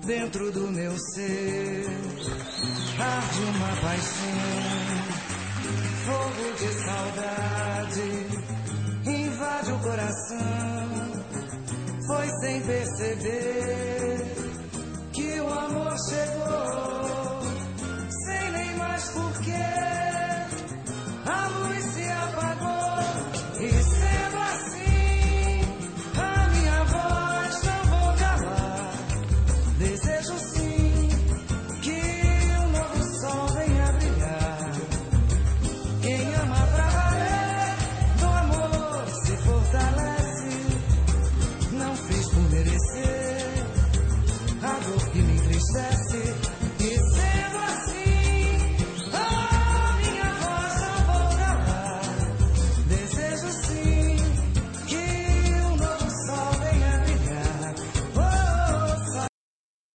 Dentro do meu ser arde uma paixão, fogo de saudade invade o coração. Foi sem perceber